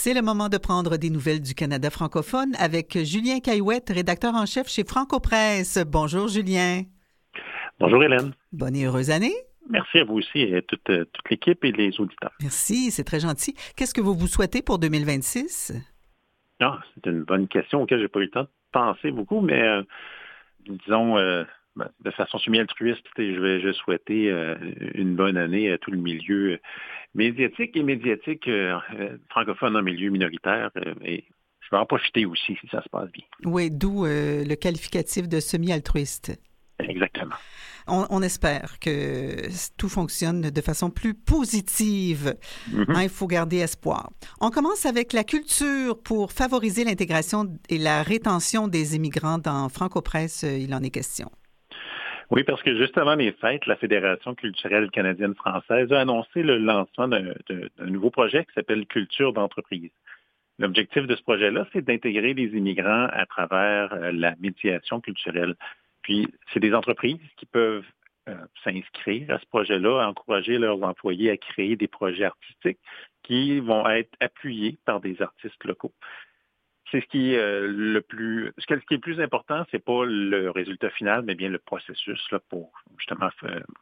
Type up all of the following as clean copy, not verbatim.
C'est le moment de prendre des nouvelles du Canada francophone avec Julien Caillouette, rédacteur en chef chez Franco-Presse. Bonjour Julien. Bonjour Hélène. Bonne et heureuse année. Merci à vous aussi et à toute l'équipe et les auditeurs. Merci, c'est très gentil. Qu'est-ce que vous souhaitez pour 2026? Ah, c'est une bonne question auquel je n'ai pas eu le temps de penser beaucoup, mais disons, de façon semi-altruiste, je vais souhaiter une bonne année à tout le milieu médiatique francophone en milieu minoritaire. Et je vais en profiter aussi si ça se passe bien. Oui, d'où le qualificatif de semi-altruiste. Exactement. On espère que tout fonctionne de façon plus positive. Mm-hmm. Il faut garder espoir. On commence avec la culture pour favoriser l'intégration et la rétention des immigrants. Dans Franco-Presse, il en est question. Oui, parce que juste avant les fêtes, la Fédération culturelle canadienne-française a annoncé le lancement d'un nouveau projet qui s'appelle Culture d'entreprise. L'objectif de ce projet-là, c'est d'intégrer les immigrants à travers la médiation culturelle. Puis, c'est des entreprises qui peuvent s'inscrire à ce projet-là, encourager leurs employés à créer des projets artistiques qui vont être appuyés par des artistes locaux. C'est ce qui est ce qui est le plus important, c'est pas le résultat final, mais bien le processus là, pour justement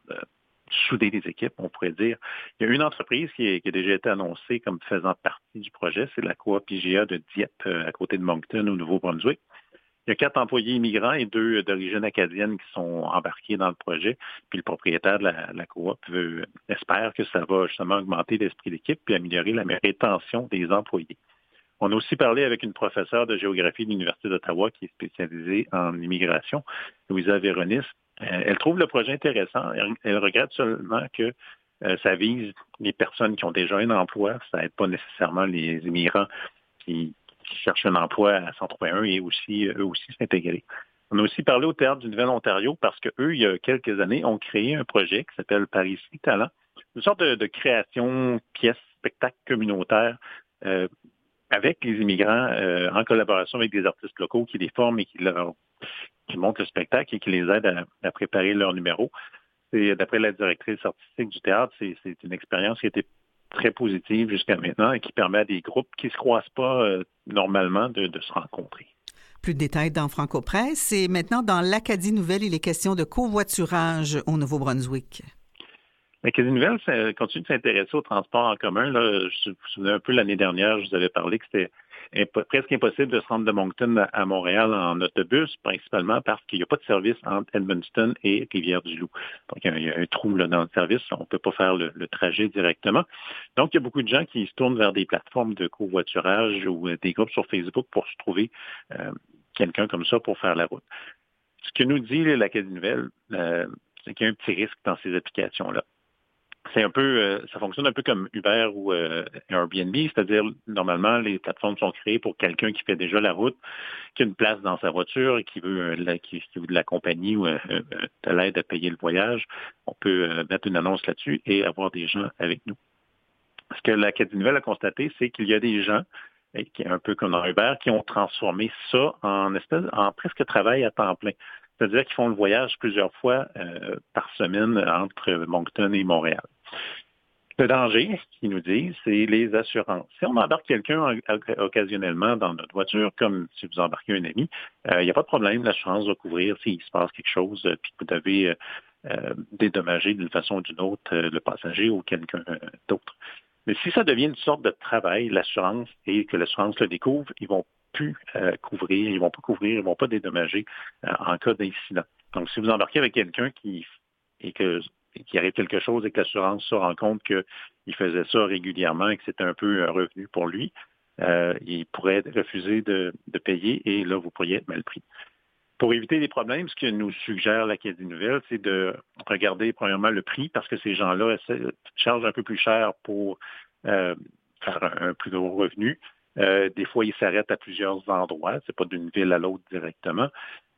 souder des équipes, on pourrait dire. Il y a une entreprise qui a déjà été annoncée comme faisant partie du projet, c'est la coop IGA de Dieppe, à côté de Moncton, au Nouveau-Brunswick. Il y a 4 employés immigrants et 2 d'origine acadienne qui sont embarqués dans le projet. Puis le propriétaire de la coop espère que ça va justement augmenter l'esprit d'équipe puis améliorer la rétention des employés. On a aussi parlé avec une professeure de géographie de l'Université d'Ottawa qui est spécialisée en immigration, Louisa Véronis. Elle trouve le projet intéressant. Elle regrette seulement que ça vise les personnes qui ont déjà un emploi. Ça n'aide pas nécessairement les immigrants qui cherchent un emploi à s'en trouver un et eux aussi s'intégrer. On a aussi parlé au Théâtre du Nouvel-Ontario parce qu'eux, il y a quelques années, ont créé un projet qui s'appelle Paris Talent, une sorte de création, pièce, spectacle communautaire avec les immigrants en collaboration avec des artistes locaux qui les forment et qui montent le spectacle et qui les aident à préparer leur numéro. Et d'après la directrice artistique du théâtre, c'est une expérience qui a été très positive jusqu'à maintenant et qui permet à des groupes qui ne se croisent pas normalement de se rencontrer. Plus de détails dans Franco-Presse. Et maintenant, dans l'Acadie Nouvelle, il est question de covoiturage au Nouveau-Brunswick. L'Acadie Nouvelle continue de s'intéresser au transport en commun. Là, je me souviens un peu l'année dernière, je vous avais parlé que c'était presque impossible de se rendre de Moncton à Montréal en autobus, principalement parce qu'il n'y a pas de service entre Edmundston et Rivière-du-Loup. Donc, il y a un trou là, dans le service. On ne peut pas faire le trajet directement. Donc, il y a beaucoup de gens qui se tournent vers des plateformes de covoiturage ou des groupes sur Facebook pour se trouver quelqu'un comme ça pour faire la route. Ce que nous dit l'Acadie Nouvelle, c'est qu'il y a un petit risque dans ces applications-là. C'est un peu, ça fonctionne un peu comme Uber ou Airbnb, c'est-à-dire normalement les plateformes sont créées pour quelqu'un qui fait déjà la route, qui a une place dans sa voiture et qui veut de la compagnie ou de l'aide à payer le voyage. On peut mettre une annonce là-dessus et avoir des gens avec nous. Ce que l'Acadie Nouvelle a constaté, c'est qu'il y a des gens, qui est un peu comme dans Uber, qui ont transformé ça en presque travail à temps plein. C'est-à-dire qu'ils font le voyage plusieurs fois par semaine entre Moncton et Montréal. Le danger, ce qu'ils nous disent, c'est les assurances. Si on embarque quelqu'un occasionnellement dans notre voiture, comme si vous embarquez un ami, il n'y a pas de problème, l'assurance va couvrir s'il se passe quelque chose, puis que vous devez dédommager d'une façon ou d'une autre le passager ou quelqu'un d'autre. Mais si ça devient une sorte de travail, l'assurance, et que l'assurance le découvre, ils vont plus couvrir, ils vont pas dédommager en cas d'incident. Donc, si vous embarquez avec quelqu'un qui arrive quelque chose et que l'assurance se rend compte qu'il faisait ça régulièrement et que c'est un peu un revenu pour lui, il pourrait refuser de payer et là, vous pourriez être mal pris. Pour éviter les problèmes, ce que nous suggère l'Acadie Nouvelle, c'est de regarder premièrement le prix parce que ces gens-là chargent un peu plus cher pour faire un plus gros revenu. Des fois, ils s'arrêtent à plusieurs endroits. C'est pas d'une ville à l'autre directement.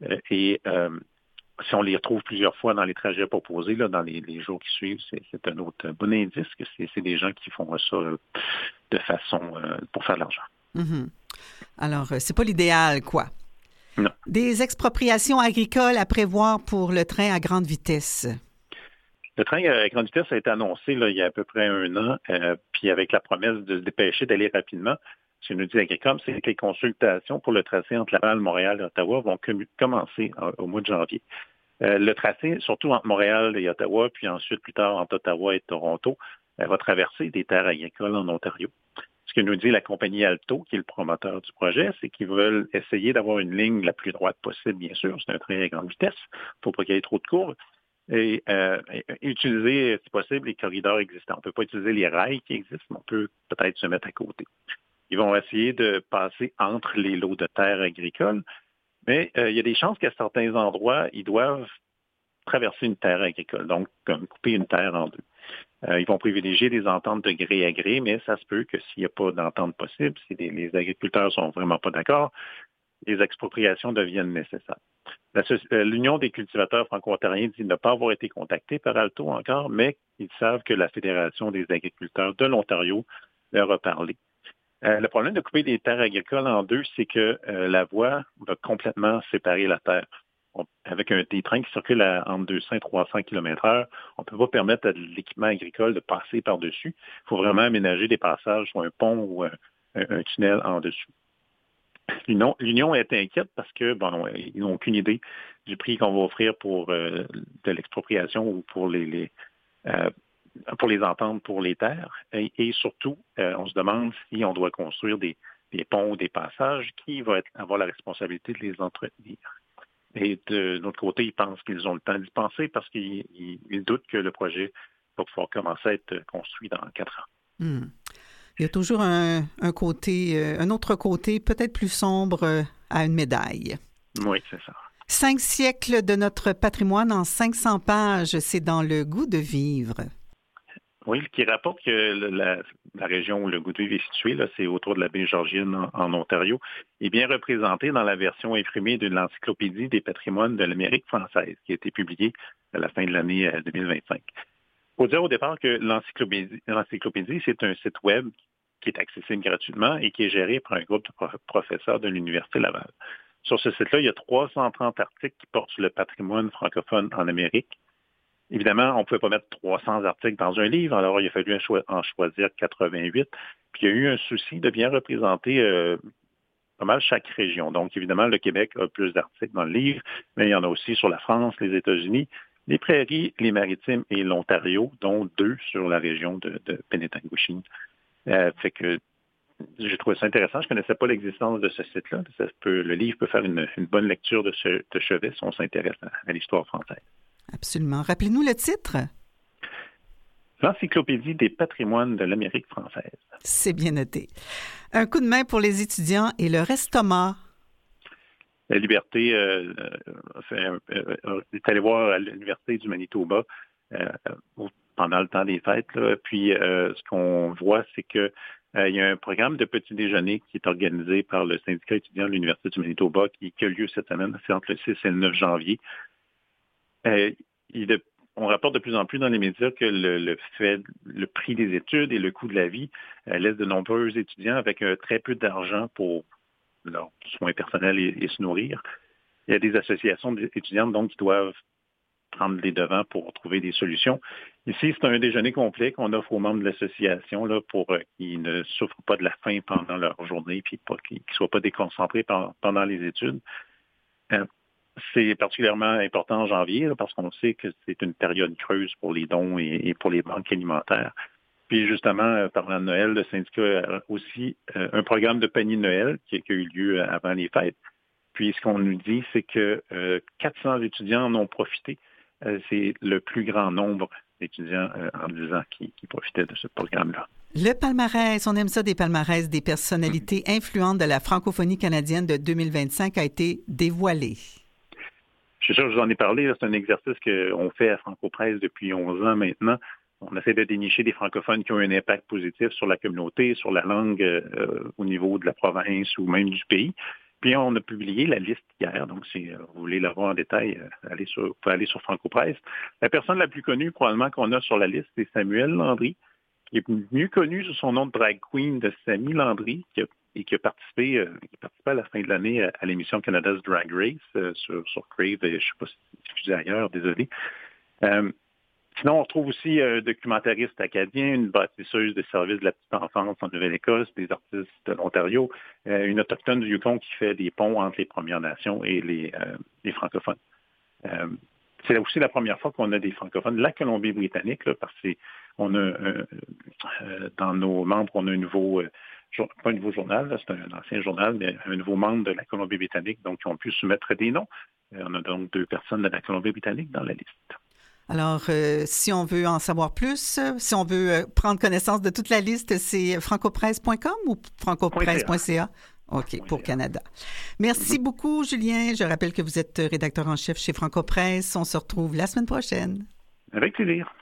Si on les retrouve plusieurs fois dans les trajets proposés, là, dans les jours qui suivent, c'est un autre bon indice que c'est des gens qui font ça de façon pour faire de l'argent. Mm-hmm. Alors, c'est pas l'idéal, quoi. Non. Des expropriations agricoles à prévoir pour le train à grande vitesse. Le train à grande vitesse a été annoncé là, il y a à peu près 1 an, puis avec la promesse de se dépêcher d'aller rapidement. Ce que nous dit Agricom, c'est que les consultations pour le tracé entre Laval, Montréal et Ottawa vont commencer au mois de janvier. Le tracé, surtout entre Montréal et Ottawa, puis ensuite, plus tard, entre Ottawa et Toronto, va traverser des terres agricoles en Ontario. Ce que nous dit la compagnie Alto, qui est le promoteur du projet, c'est qu'ils veulent essayer d'avoir une ligne la plus droite possible, bien sûr. C'est un train à grande vitesse. Il ne faut pas qu'il y ait trop de courbes. Et utiliser, si possible, les corridors existants. On ne peut pas utiliser les rails qui existent, mais on peut peut-être se mettre à côté. Ils vont essayer de passer entre les lots de terres agricoles, mais il y a des chances qu'à certains endroits, ils doivent traverser une terre agricole, donc comme couper une terre en deux. Ils vont privilégier des ententes de gré à gré, mais ça se peut que s'il n'y a pas d'entente possible, si les agriculteurs sont vraiment pas d'accord, les expropriations deviennent nécessaires. L'Union des cultivateurs franco-ontariens dit ne pas avoir été contactée par Alto encore, mais ils savent que la Fédération des agriculteurs de l'Ontario leur a parlé. Le problème de couper des terres agricoles en deux, c'est que la voie va complètement séparer la terre. Avec des trains qui circulent entre 200 et 300 km/h, on ne peut pas permettre à l'équipement agricole de passer par-dessus. Il faut vraiment aménager des passages sur un pont ou un tunnel en dessous. L'Union est inquiète parce que ils n'ont aucune idée du prix qu'on va offrir pour de l'expropriation ou pour les ententes pour les terres. Et surtout, on se demande si on doit construire des ponts ou des passages, qui va avoir la responsabilité de les entretenir. Et de notre côté, ils pensent qu'ils ont le temps d'y penser parce qu'ils doutent que le projet va pouvoir commencer à être construit dans 4 ans. Il y a toujours un autre côté, peut-être plus sombre, à une médaille. Oui, c'est ça. 5 siècles de notre patrimoine en 500 pages, c'est dans Le Goût de vivre. Oui, qui rapporte que la région où Le Goût de vivre est situé, là, c'est autour de la baie Georgienne en Ontario, est bien représentée dans la version imprimée de l'Encyclopédie des patrimoines de l'Amérique française, qui a été publiée à la fin de l'année 2025. Il faut dire au départ que l'encyclopédie, c'est un site web qui est accessible gratuitement et qui est géré par un groupe de professeurs de l'Université Laval. Sur ce site-là, il y a 330 articles qui portent sur le patrimoine francophone en Amérique. Évidemment, on ne pouvait pas mettre 300 articles dans un livre, alors il a fallu en choisir 88. Puis il y a eu un souci de bien représenter pas mal chaque région. Donc, évidemment, le Québec a plus d'articles dans le livre, mais il y en a aussi sur la France, les États-Unis, les Prairies, les Maritimes et l'Ontario, dont 2 sur la région de Penetanguishene. Fait que j'ai trouvé ça intéressant. Je ne connaissais pas l'existence de ce site-là. Le livre peut faire une bonne lecture de chevet si on s'intéresse à l'histoire française. Absolument. Rappelez-nous le titre. L'Encyclopédie des patrimoines de l'Amérique française. C'est bien noté. Un coup de main pour les étudiants et le Restoma. La Liberté est allé voir à l'Université du Manitoba pendant le temps des fêtes. Là. Puis, ce qu'on voit, c'est que il y a un programme de petit déjeuner qui est organisé par le syndicat étudiant de l'Université du Manitoba qui a lieu cette semaine. C'est entre le 6 et le 9 janvier. On rapporte de plus en plus dans les médias que le prix des études et le coût de la vie laisse de nombreux étudiants avec très peu d'argent pour leurs soins personnels et se nourrir. Il y a des associations étudiantes donc qui doivent prendre les devants pour trouver des solutions. Ici, c'est un déjeuner complet qu'on offre aux membres de l'association là, pour qu'ils ne souffrent pas de la faim pendant leur journée puis qu'ils ne soient pas déconcentrés pendant les études. C'est particulièrement important en janvier là, parce qu'on sait que c'est une période creuse pour les dons et pour les banques alimentaires. Puis justement, parlant de Noël, le syndicat a aussi un programme de panier de Noël qui a eu lieu avant les fêtes. Puis ce qu'on nous dit, c'est que 400 étudiants en ont profité. C'est le plus grand nombre d'étudiants en 10 ans qui profitaient de ce programme-là. Le palmarès, on aime ça des palmarès des personnalités influentes de la francophonie canadienne de 2025 a été dévoilé. Je suis sûr que je vous en ai parlé. Là, c'est un exercice qu'on fait à Franco-Presse depuis 11 ans maintenant. On essaie de dénicher des francophones qui ont un impact positif sur la communauté, sur la langue au niveau de la province ou même du pays. Puis on a publié la liste hier. Donc, si vous voulez la voir en détail, vous pouvez aller sur Franco-Presse. La personne la plus connue probablement qu'on a sur la liste, c'est Samuel Landry, qui est mieux connu sous son nom de drag queen de Samy Landry, qui a participé à la fin de l'année à l'émission Canada's Drag Race sur Crave, je ne sais pas si c'est diffusé ailleurs, désolé. Sinon, on retrouve aussi un documentariste acadien, une bâtisseuse des services de la petite enfance en Nouvelle-Écosse, des artistes de l'Ontario, une autochtone du Yukon qui fait des ponts entre les Premières Nations et les francophones. C'est aussi la première fois qu'on a des francophones de la Colombie-Britannique, là, parce qu'on a dans nos membres, on a un nouveau, pas un nouveau journal, là, c'est un ancien journal, mais un nouveau membre de la Colombie-Britannique, donc qui ont pu soumettre des noms. On a donc 2 personnes de la Colombie-Britannique dans la liste. Alors, si on veut en savoir plus, si on veut prendre connaissance de toute la liste, c'est francopresse.com ou francopresse.ca? OK, pour Canada. Merci beaucoup, Julien. Je rappelle que vous êtes rédacteur en chef chez Francopresse. On se retrouve la semaine prochaine. Avec plaisir.